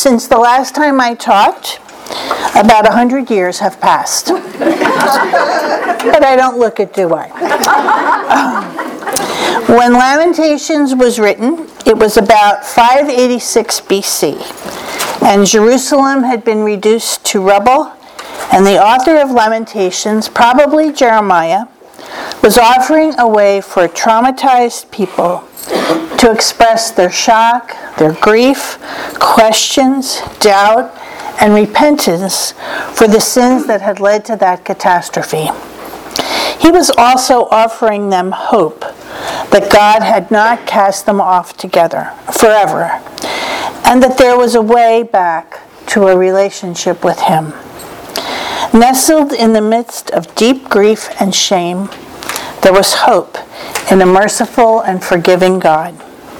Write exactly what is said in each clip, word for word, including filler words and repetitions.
since the last time I talked, about a hundred years have passed. But I don't look it, do I? Um, when Lamentations was written, it was about five eighty-six B C, and Jerusalem had been reduced to rubble, and the author of Lamentations, probably Jeremiah, was offering a way for traumatized people to express their shock, their grief, questions, doubt, and repentance for the sins that had led to that catastrophe. He was also offering them hope that God had not cast them off together forever, and that there was a way back to a relationship with Him. Nestled in the midst of deep grief and shame, there was hope in a merciful and forgiving God.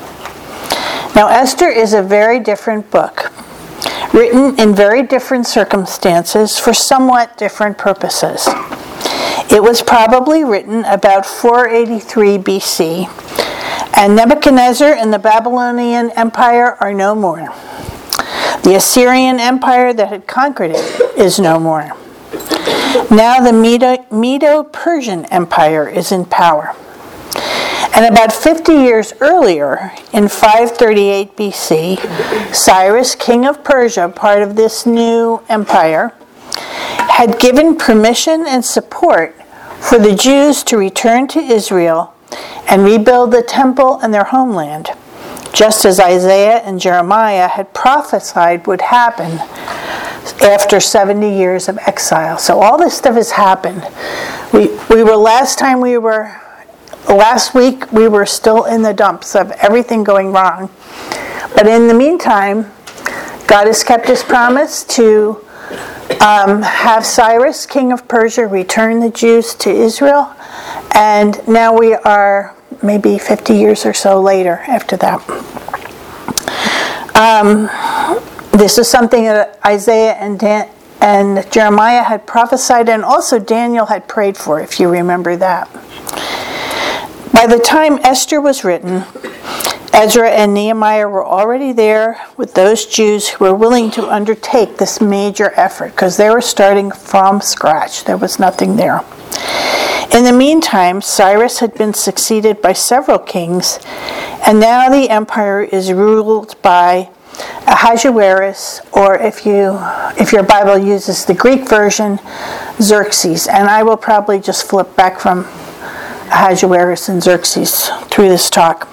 Now, Esther is a very different book, written in very different circumstances for somewhat different purposes. It was probably written about four eighty-three B C, and Nebuchadnezzar and the Babylonian Empire are no more. The Assyrian Empire that had conquered it is no more. Now the Medo- Medo-Persian Empire is in power. And about fifty years earlier, in five thirty-eight B C, Cyrus, king of Persia, part of this new empire, had given permission and support for the Jews to return to Israel and rebuild the temple and their homeland, just as Isaiah and Jeremiah had prophesied would happen after seventy years of exile. So all this stuff has happened. We we were last time we were last week we were still in the dumps of everything going wrong. But in the meantime, God has kept His promise to um, have Cyrus, king of Persia, return the Jews to Israel, and now we are maybe fifty years or so later after that. Um, This is something that Isaiah and, Dan- and Jeremiah had prophesied, and also Daniel had prayed for, if you remember that. By the time Esther was written, Ezra and Nehemiah were already there with those Jews who were willing to undertake this major effort, because they were starting from scratch. There was nothing there. In the meantime, Cyrus had been succeeded by several kings, and now the empire is ruled by Ahasuerus, or if you if your Bible uses the Greek version, Xerxes. And I will probably just flip back from Ahasuerus and Xerxes through this talk.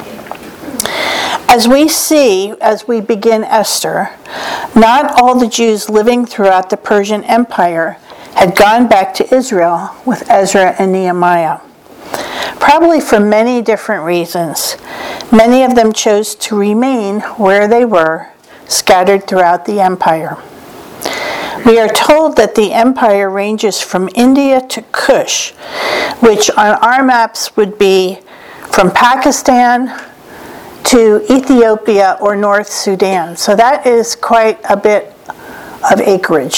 As we see, as we begin Esther, not all the Jews living throughout the Persian Empire had gone back to Israel with Ezra and Nehemiah. Probably for many different reasons. Many of them chose to remain where they were, scattered throughout the empire. We are told that the empire ranges from India to Kush, which on our maps would be from Pakistan to Ethiopia or North Sudan. So that is quite a bit of acreage.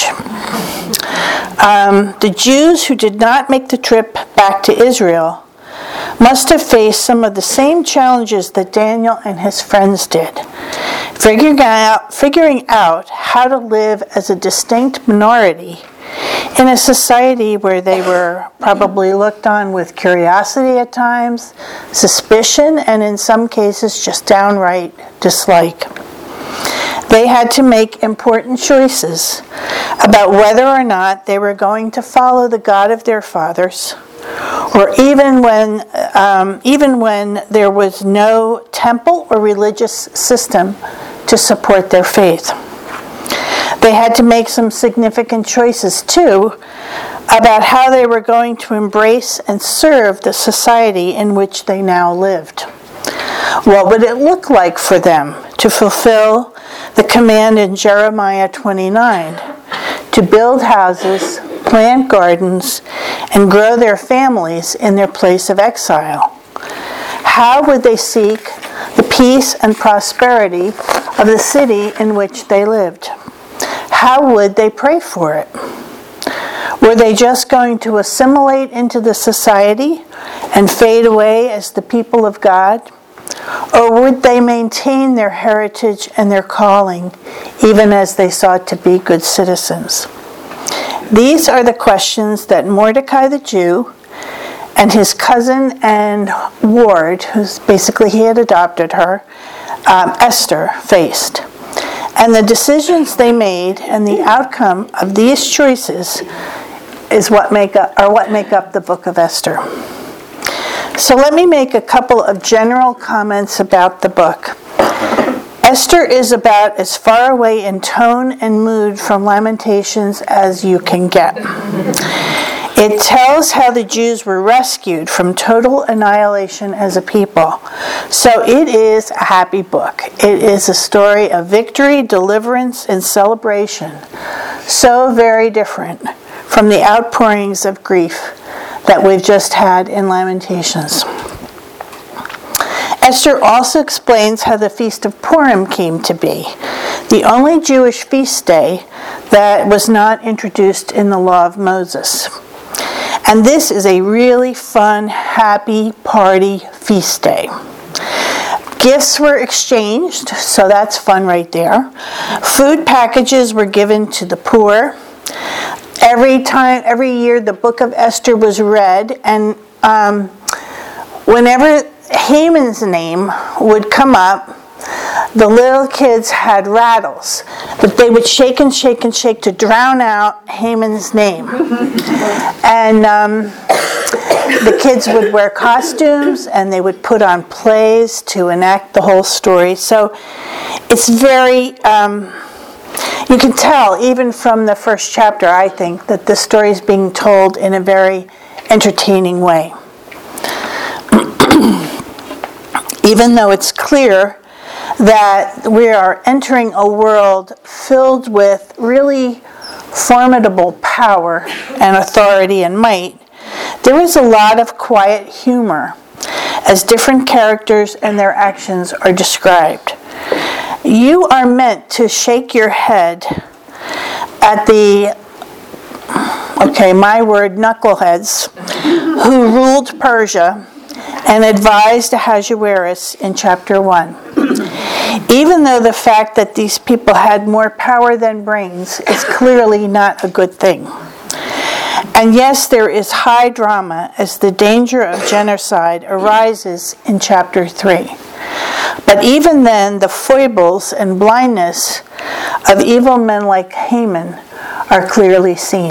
Um, the Jews who did not make the trip back to Israel must have faced some of the same challenges that Daniel and his friends did, figuring out, figuring out how to live as a distinct minority in a society where they were probably looked on with curiosity at times, suspicion, and in some cases just downright dislike. They had to make important choices about whether or not they were going to follow the God of their fathers, or even when um, even when there was no temple or religious system to support their faith. They had to make some significant choices, too, about how they were going to embrace and serve the society in which they now lived. What would it look like for them to fulfill the command in Jeremiah twenty-nine to build houses, plant gardens, and grow their families in their place of exile? How would they seek the peace and prosperity of the city in which they lived? How would they pray for it? Were they just going to assimilate into the society and fade away as the people of God? Or would they maintain their heritage and their calling, even as they sought to be good citizens? These are the questions that Mordecai the Jew and his cousin and ward, who's basically he had adopted her, um, Esther, faced. And the decisions they made and the outcome of these choices is what make up, are what make up the book of Esther. So let me make a couple of general comments about the book. Esther is about as far away in tone and mood from Lamentations as you can get. It tells how the Jews were rescued from total annihilation as a people. So it is a happy book. It is a story of victory, deliverance, and celebration. So very different from the outpourings of grief that we've just had in Lamentations. Esther also explains how the Feast of Purim came to be, the only Jewish feast day that was not introduced in the law of Moses. And this is a really fun, happy party feast day. Gifts were exchanged, so that's fun right there. Food packages were given to the poor. Every time, every year, the book of Esther was read, and um, whenever Haman's name would come up, the little kids had rattles that they would shake and shake and shake to drown out Haman's name. And um, the kids would wear costumes and they would put on plays to enact the whole story. So it's very, um, you can tell even from the first chapter, I think, that the story is being told in a very entertaining way. Even though it's clear that we are entering a world filled with really formidable power and authority and might, there is a lot of quiet humor as different characters and their actions are described. You are meant to shake your head at the, okay, my word, knuckleheads who ruled Persia and advised Ahasuerus in chapter one. Even though the fact that these people had more power than brains is clearly not a good thing. And yes, there is high drama as the danger of genocide arises in chapter three. But even then, the foibles and blindness of evil men like Haman are clearly seen.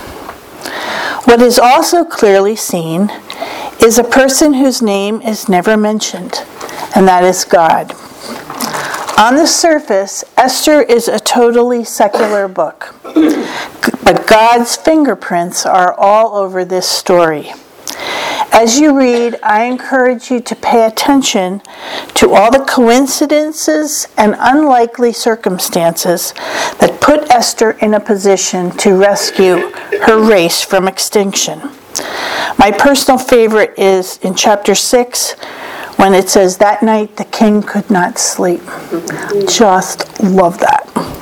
What is also clearly seen is a person whose name is never mentioned, and that is God. On the surface, Esther is a totally secular book, but God's fingerprints are all over this story. As you read, I encourage you to pay attention to all the coincidences and unlikely circumstances that put Esther in a position to rescue her race from extinction. My personal favorite is in chapter six, when it says, that night the king could not sleep. Just love that.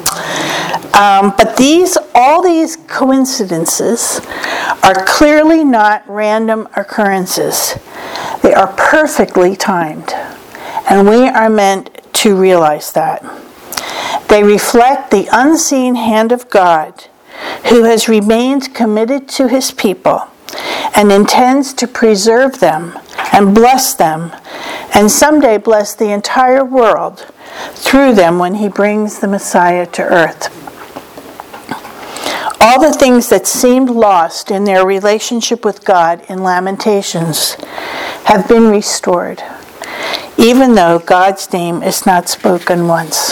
Um, but these, all these coincidences are clearly not random occurrences. They are perfectly timed. And we are meant to realize that. They reflect the unseen hand of God, who has remained committed to his people and intends to preserve them and bless them, and someday bless the entire world through them when he brings the Messiah to earth. All the things that seemed lost in their relationship with God in Lamentations have been restored, even though God's name is not spoken once.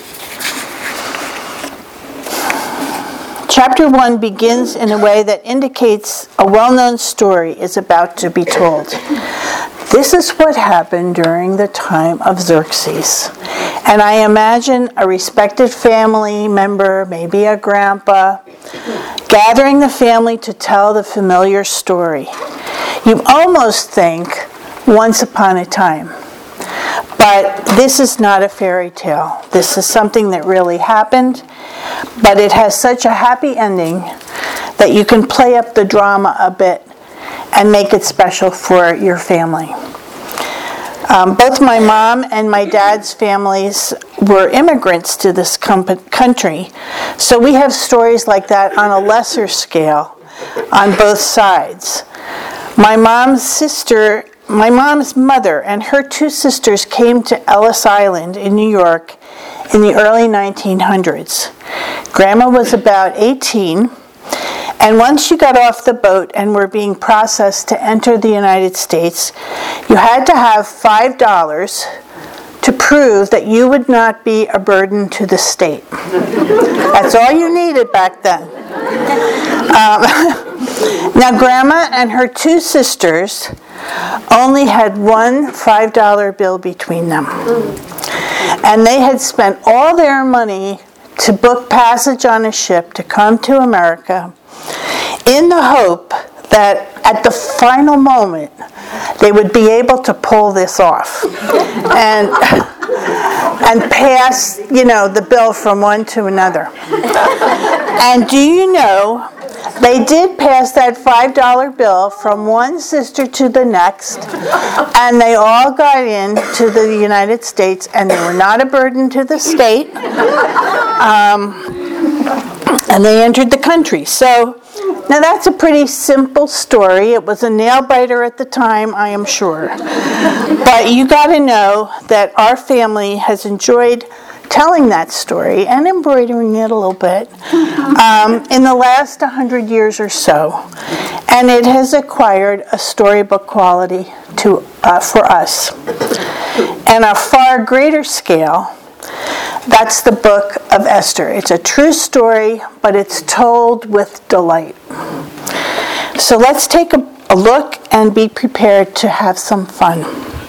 Chapter one begins in a way that indicates a well-known story is about to be told. This is what happened during the time of Xerxes. And I imagine a respected family member, maybe a grandpa, gathering the family to tell the familiar story. You almost think, once upon a time. But this is not a fairy tale. This is something that really happened, but it has such a happy ending that you can play up the drama a bit and make it special for your family. Um, both my mom and my dad's families were immigrants to this com- country, so we have stories like that on a lesser scale on both sides. My mom's sister, my mom's mother and her two sisters came to Ellis Island in New York in the early nineteen hundreds. Grandma was about eighteen, and once you got off the boat and were being processed to enter the United States, you had to have five dollars to prove that you would not be a burden to the state. That's all you needed back then. Um, now, Grandma and her two sisters only had one five dollar bill between them. And they had spent all their money to book passage on a ship to come to America in the hope that at the final moment they would be able to pull this off and and pass, you know, the bill from one to another. And do you know, they did pass that five dollar bill from one sister to the next, and they all got into the United States, and they were not a burden to the state, um, and they entered the country. So, now that's a pretty simple story. It was a nail-biter at the time, I am sure. But you got to know that our family has enjoyed telling that story and embroidering it a little bit um, in the last one hundred years or so. And it has acquired a storybook quality to uh, for us. And a far greater scale, that's the book of Esther. It's a true story, but it's told with delight. So let's take a, a look and be prepared to have some fun.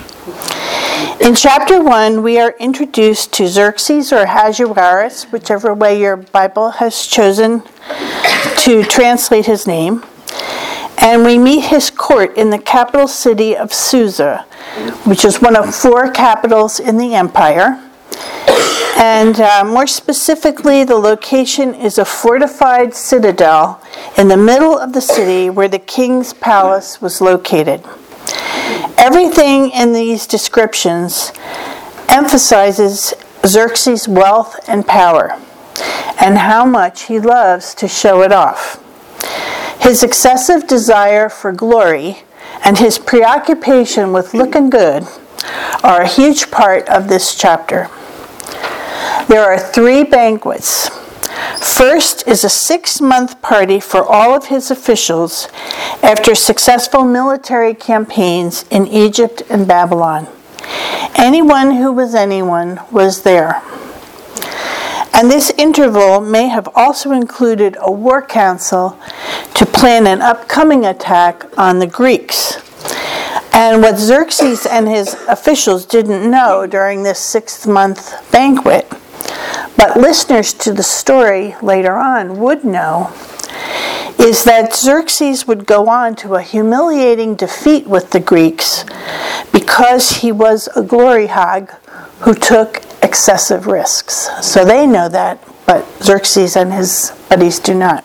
In chapter one, we are introduced to Xerxes or Ahasuerus, whichever way your Bible has chosen to translate his name. And we meet his court in the capital city of Susa, which is one of four capitals in the empire. And uh, more specifically, the location is a fortified citadel in the middle of the city where the king's palace was located. Everything in these descriptions emphasizes Xerxes' wealth and power and how much he loves to show it off. His excessive desire for glory and his preoccupation with looking good are a huge part of this chapter. There are three banquets. First is a six-month party for all of his officials after successful military campaigns in Egypt and Babylon. Anyone who was anyone was there. And this interval may have also included a war council to plan an upcoming attack on the Greeks. And what Xerxes and his officials didn't know during this six-month banquet, but listeners to the story later on would know, is that Xerxes would go on to a humiliating defeat with the Greeks because he was a glory hog who took excessive risks. So they know that, but Xerxes and his buddies do not.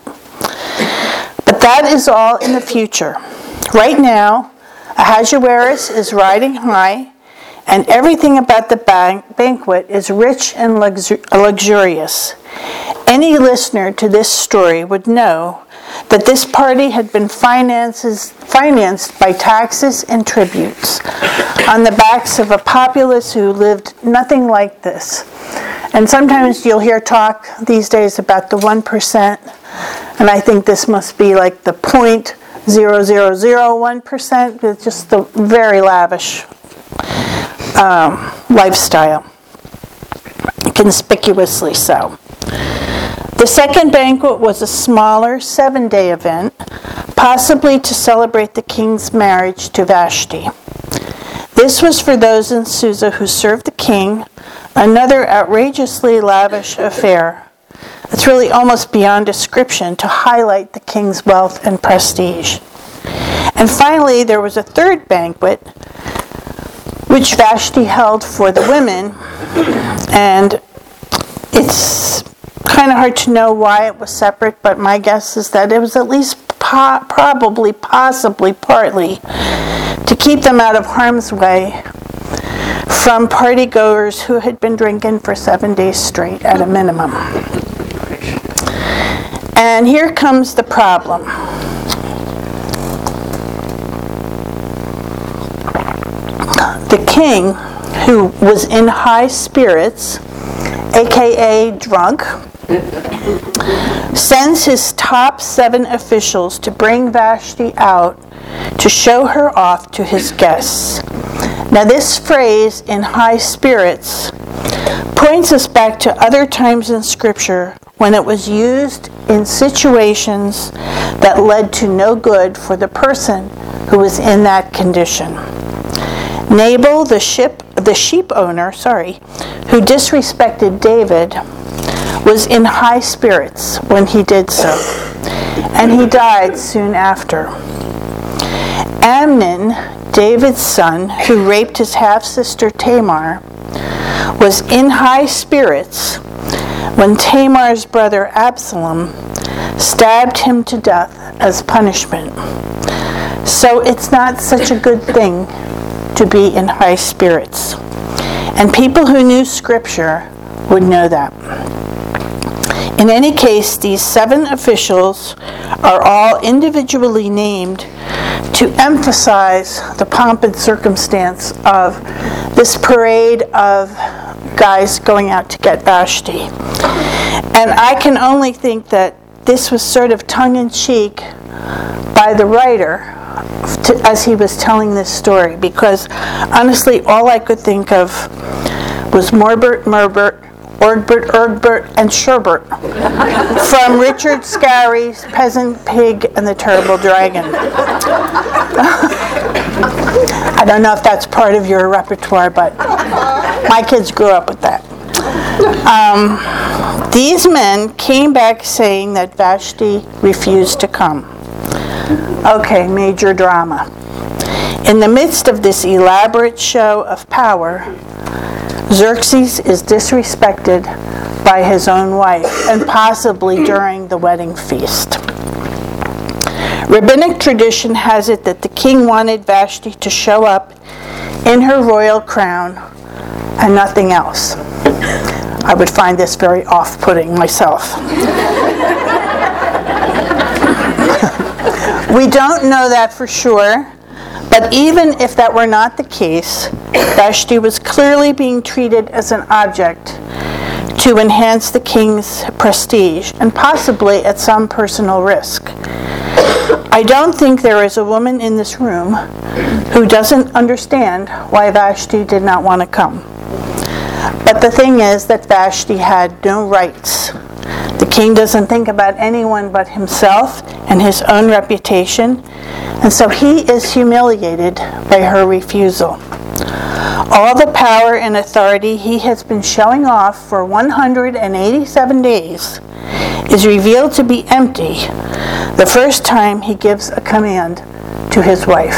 But that is all in the future. Right now, Ahasuerus is riding high, and everything about the ban- banquet is rich and luxur- luxurious. Any listener to this story would know that this party had been finances, financed by taxes and tributes on the backs of a populace who lived nothing like this. And sometimes you'll hear talk these days about the one percent, and I think this must be like the zero point zero zero zero one percent, with just the very lavish um, lifestyle, conspicuously so. The second banquet was a smaller seven-day event, possibly to celebrate the king's marriage to Vashti. This was for those in Susa who served the king, another outrageously lavish affair. It's really almost beyond description to highlight the king's wealth and prestige. And finally, there was a third banquet, which Vashti held for the women, and it's kind of hard to know why it was separate, but my guess is that it was at least po- probably, possibly, partly to keep them out of harm's way from partygoers who had been drinking for seven days straight at a minimum. And here comes the problem. The king, who was in high spirits, aka drunk, sends his top seven officials to bring Vashti out to show her off to his guests. Now this phrase, in high spirits, points us back to other times in Scripture when it was used in situations that led to no good for the person who was in that condition. Nabal, the ship, the sheep owner, sorry, who disrespected David, was in high spirits when he did so, and he died soon after. Amnon, David's son, who raped his half-sister Tamar, was in high spirits when Tamar's brother Absalom stabbed him to death as punishment. So it's not such a good thing to be in high spirits. And people who knew Scripture would know that. In any case, these seven officials are all individually named to emphasize the pomp and circumstance of this parade of guys going out to get Vashti. And I can only think that this was sort of tongue-in-cheek by the writer to, as he was telling this story, because honestly all I could think of was Morbert, Merbert, Orgbert, Ergbert, and Sherbert from Richard Scarry's Peasant Pig and the Terrible Dragon. I don't know if that's part of your repertoire, but my kids grew up with that. Um, these men came back saying that Vashti refused to come. Okay, major drama. In the midst of this elaborate show of power, Xerxes is disrespected by his own wife, and possibly during the wedding feast. Rabbinic tradition has it that the king wanted Vashti to show up in her royal crown and nothing else. I would find this very off-putting myself. We don't know that for sure, but even if that were not the case, Vashti was clearly being treated as an object to enhance the king's prestige, and possibly at some personal risk. I don't think there is a woman in this room who doesn't understand why Vashti did not want to come. But the thing is that Vashti had no rights. The king doesn't think about anyone but himself and his own reputation, and so he is humiliated by her refusal. All the power and authority he has been showing off for one hundred eighty-seven days is revealed to be empty the first time he gives a command to his wife.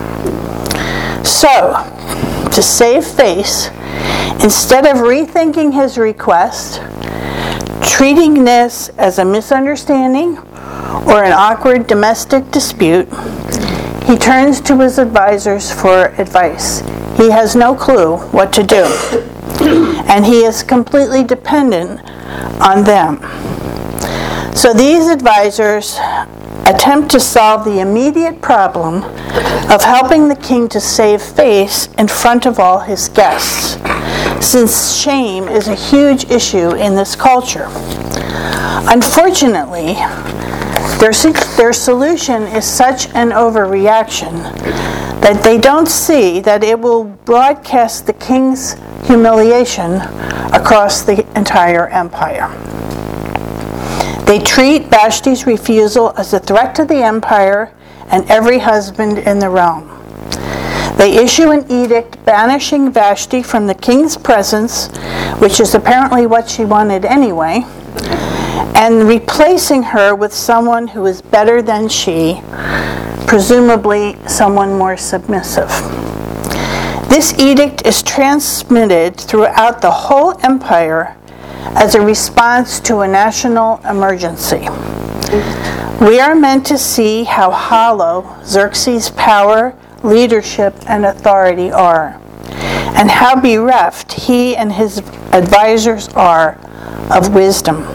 So, to save face, instead of rethinking his request, treating this as a misunderstanding or an awkward domestic dispute, he turns to his advisors for advice. He has no clue what to do, and he is completely dependent on them. So these advisors attempt to solve the immediate problem of helping the king to save face in front of all his guests, since shame is a huge issue in this culture. Unfortunately, their, their solution is such an overreaction that they don't see that it will broadcast the king's humiliation across the entire empire. They treat Vashti's refusal as a threat to the empire and every husband in the realm. They issue an edict banishing Vashti from the king's presence, which is apparently what she wanted anyway, and replacing her with someone who is better than she, presumably someone more submissive. This edict is transmitted throughout the whole empire as a response to a national emergency. We are meant to see how hollow Xerxes' power, leadership, and authority are, and how bereft he and his advisors are of wisdom.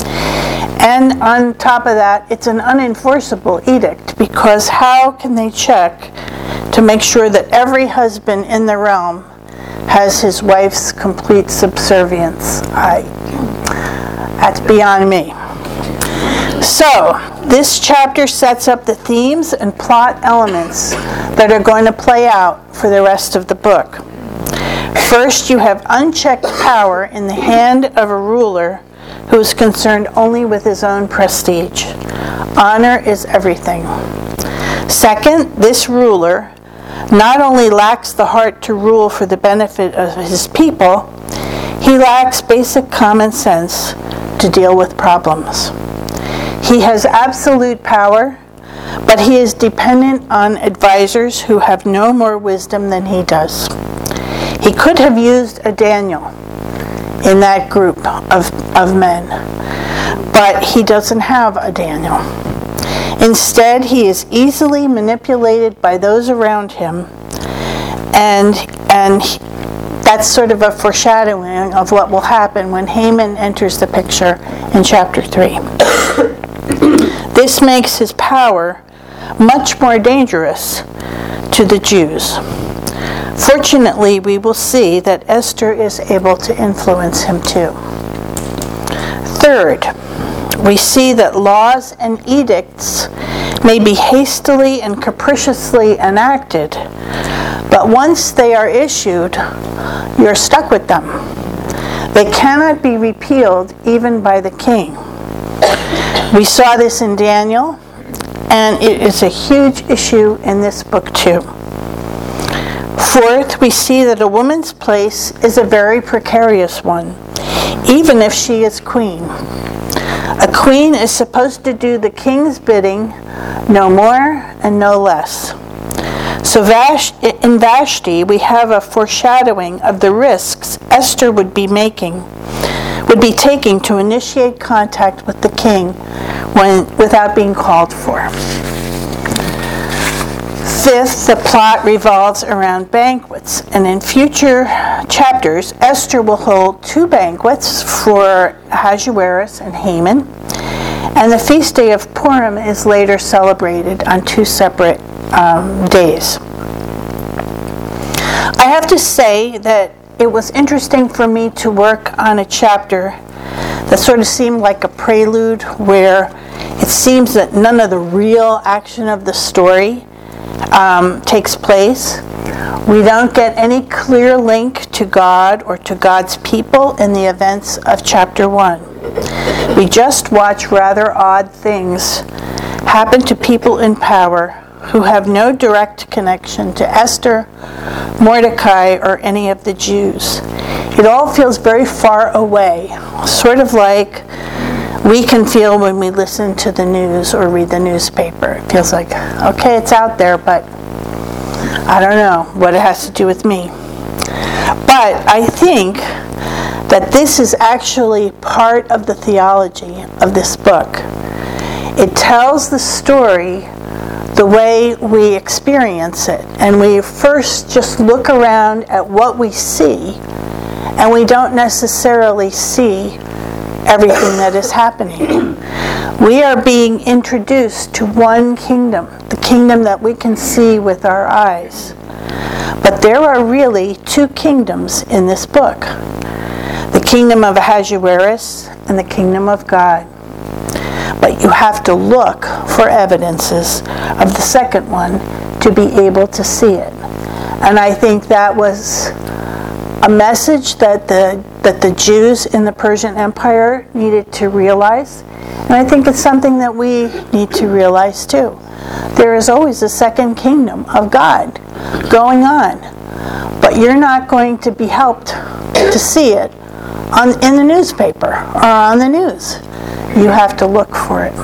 And on top of that, it's an unenforceable edict, because how can they check to make sure that every husband in the realm has his wife's complete subservience? I, that's beyond me. So, this chapter sets up the themes and plot elements that are going to play out for the rest of the book. First, you have unchecked power in the hand of a ruler who is concerned only with his own prestige. Honor is everything. Second, this ruler not only lacks the heart to rule for the benefit of his people, he lacks basic common sense to deal with problems. He has absolute power, but he is dependent on advisors who have no more wisdom than he does. He could have used a Daniel in that group of, of men, but he doesn't have a Daniel. Instead, he is easily manipulated by those around him, and, and he, that's sort of a foreshadowing of what will happen when Haman enters the picture in chapter three. This makes his power much more dangerous to the Jews. Fortunately, we will see that Esther is able to influence him too. Third, we see that laws and edicts may be hastily and capriciously enacted, but once they are issued, you're stuck with them. They cannot be repealed even by the king. We saw this in Daniel, and it is a huge issue in this book too. Fourth, we see that a woman's place is a very precarious one, even if she is queen. A queen is supposed to do the king's bidding, no more and no less. So in Vashti, we have a foreshadowing of the risks Esther would be making, would be taking to initiate contact with the king when, without being called for. Fifth, the plot revolves around banquets, and in future chapters, Esther will hold two banquets for Ahasuerus and Haman, and the feast day of Purim is later celebrated on two separate um, days. I have to say that it was interesting for me to work on a chapter that sort of seemed like a prelude, where it seems that none of the real action of the story Um, takes place. We don't get any clear link to God or to God's people in the events of chapter one. We just watch rather odd things happen to people in power who have no direct connection to Esther, Mordecai, or any of the Jews. It all feels very far away, sort of like we can feel when we listen to the news or read the newspaper. It feels like, okay, it's out there, but I don't know what it has to do with me. But I think that this is actually part of the theology of this book. It tells the story the way we experience it, and we first just look around at what we see, and we don't necessarily see everything that is happening. We are being introduced to one kingdom, the kingdom that we can see with our eyes. But there are really two kingdoms in this book: the kingdom of Ahasuerus and the kingdom of God. But you have to look for evidences of the second one to be able to see it. And I think that was a message that the that the Jews in the Persian Empire needed to realize. And I think it's something that we need to realize too. There is always a second kingdom of God going on, but you're not going to be helped to see it on, in the newspaper or on the news. You have to look for it.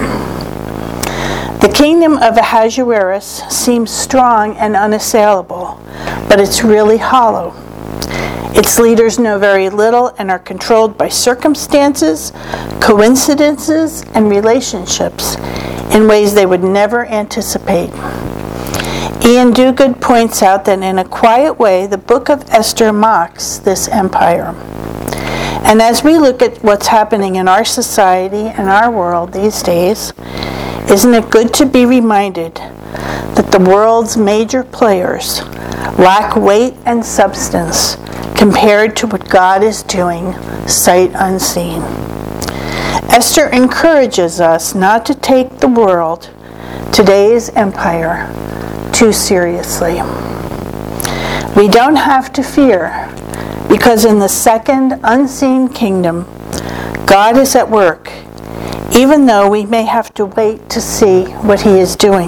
The kingdom of Ahasuerus seems strong and unassailable, but it's really hollow. Its leaders know very little and are controlled by circumstances, coincidences, and relationships in ways they would never anticipate. Ian Duguid points out that in a quiet way, the book of Esther mocks this empire. And as we look at what's happening in our society and our world these days, isn't it good to be reminded that the world's major players lack weight and substance compared to what God is doing sight unseen? Esther encourages us not to take the world, today's empire, too seriously. We don't have to fear, because in the second unseen kingdom, God is at work, even though we may have to wait to see what He is doing.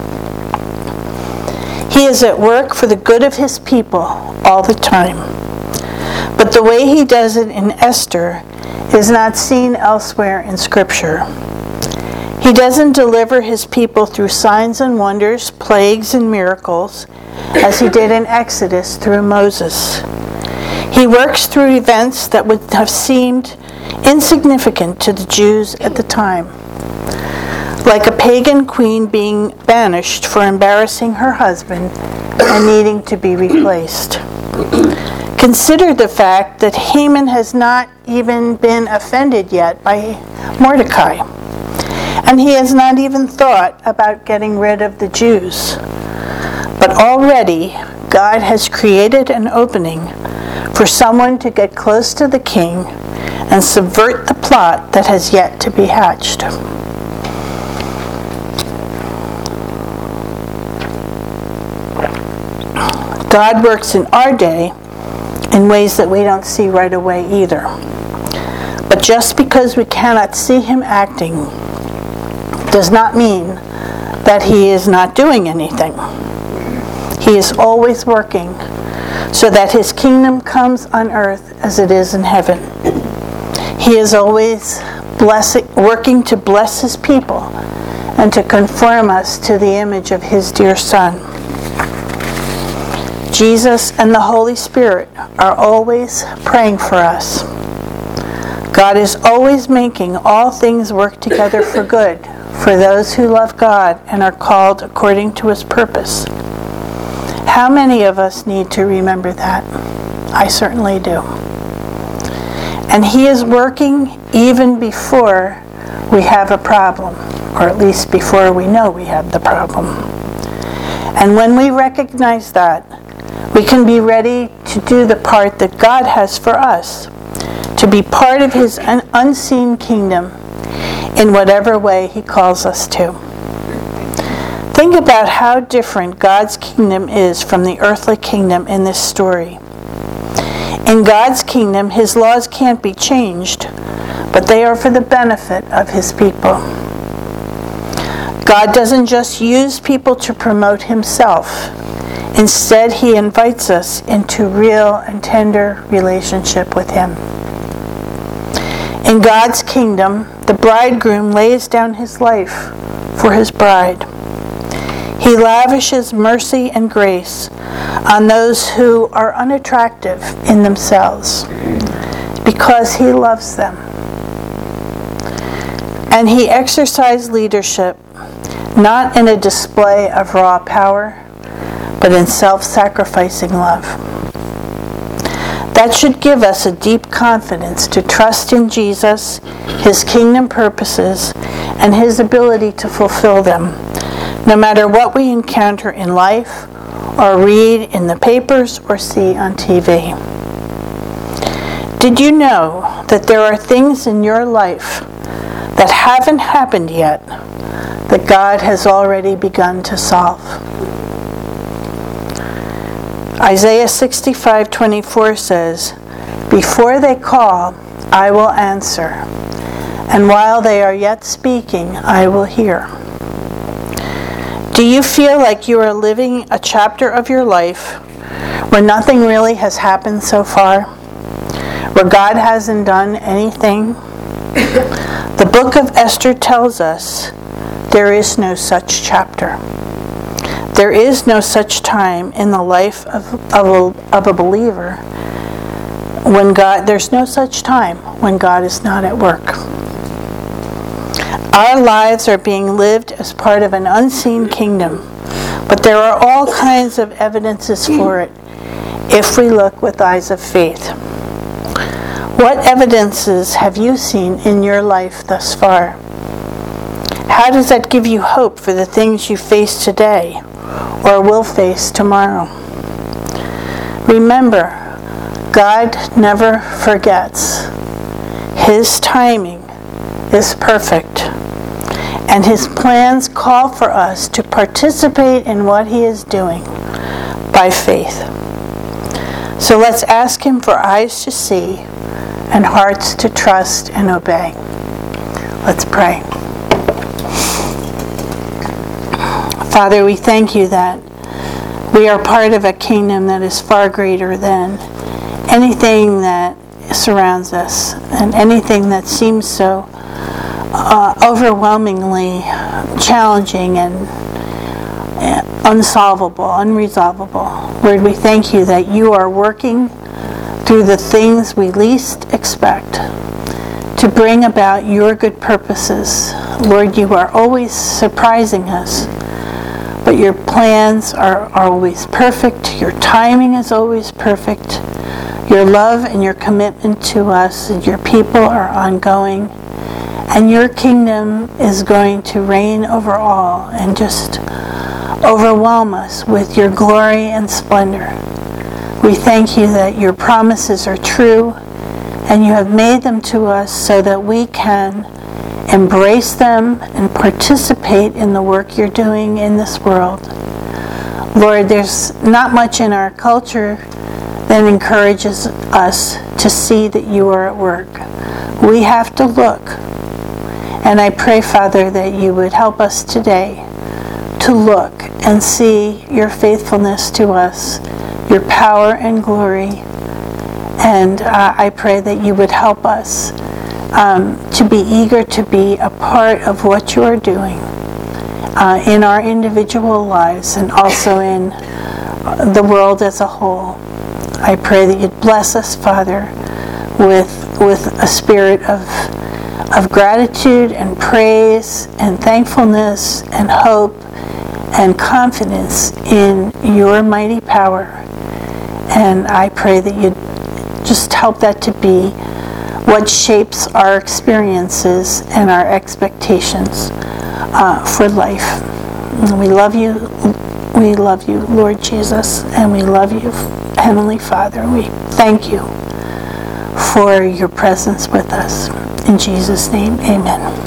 He is at work for the good of His people all the time. But the way He does it in Esther is not seen elsewhere in Scripture. He doesn't deliver His people through signs and wonders, plagues and miracles, as He did in Exodus through Moses. He works through events that would have seemed insignificant to the Jews at the time, like a pagan queen being banished for embarrassing her husband and needing to be replaced. Consider the fact that Haman has not even been offended yet by Mordecai, and he has not even thought about getting rid of the Jews. But already, God has created an opening for someone to get close to the king and subvert the plot that has yet to be hatched. God works in our day in ways that we don't see right away either. But just because we cannot see Him acting does not mean that He is not doing anything. He is always working so that His kingdom comes on earth as it is in heaven. He is always blessing, working to bless His people and to conform us to the image of His dear Son. Jesus and the Holy Spirit are always praying for us. God is always making all things work together for good for those who love God and are called according to His purpose. How many of us need to remember that? I certainly do. And He is working even before we have a problem, or at least before we know we have the problem. And when we recognize that, we can be ready to do the part that God has for us, to be part of His un- unseen kingdom in whatever way He calls us to. Think about how different God's kingdom is from the earthly kingdom in this story. In God's kingdom, His laws can't be changed, but they are for the benefit of His people. God doesn't just use people to promote Himself. Instead, He invites us into real and tender relationship with Him. In God's kingdom, the bridegroom lays down his life for his bride. He lavishes mercy and grace on those who are unattractive in themselves because He loves them. And He exercised leadership not in a display of raw power, but in self-sacrificing love. That should give us a deep confidence to trust in Jesus, His kingdom purposes, and His ability to fulfill them, no matter what we encounter in life, or read in the papers, or see on T V. Did you know that there are things in your life that haven't happened yet that God has already begun to solve? Isaiah sixty-five twenty-four says, "Before they call, I will answer, and while they are yet speaking, I will hear." Do you feel like you are living a chapter of your life where nothing really has happened so far? Where God hasn't done anything? The book of Esther tells us there is no such chapter. There is no such time in the life of, of, a, of a believer when God, there's no such time when God is not at work. Our lives are being lived as part of an unseen kingdom But there are all kinds of evidences for it if we look with eyes of faith. What evidences have you seen in your life thus far? How does that give you hope for the things you face today or will face tomorrow? Remember, God never forgets. His timing is perfect, and His plans call for us to participate in what He is doing by faith. So let's ask Him for eyes to see and hearts to trust and obey. Let's pray. Father, we thank You that we are part of a kingdom that is far greater than anything that surrounds us and anything that seems so uh, overwhelmingly challenging and unsolvable, unresolvable. Lord, we thank You that You are working through the things we least expect to bring about Your good purposes. Lord, You are always surprising us, but Your plans are always perfect. Your timing is always perfect. Your love and Your commitment to us and Your people are ongoing. And Your kingdom is going to reign over all and just overwhelm us with Your glory and splendor. We thank You that Your promises are true and You have made them to us so that we can embrace them and participate in the work You're doing in this world. Lord, there's not much in our culture that encourages us to see that You are at work. We have to look. And I pray, Father, that You would help us today to look and see Your faithfulness to us, Your power and glory. And uh, I pray that You would help us um, to be eager to be a part of what You are doing uh, in our individual lives and also in the world as a whole. I pray that You'd bless us, Father, with with a spirit of of gratitude and praise and thankfulness and hope and confidence in Your mighty power. And I pray that You'd just help that to be what shapes our experiences and our expectations uh, for life. And we love You. We love You, Lord Jesus, and we love You, Heavenly Father. We thank You for Your presence with us. In Jesus' name, amen.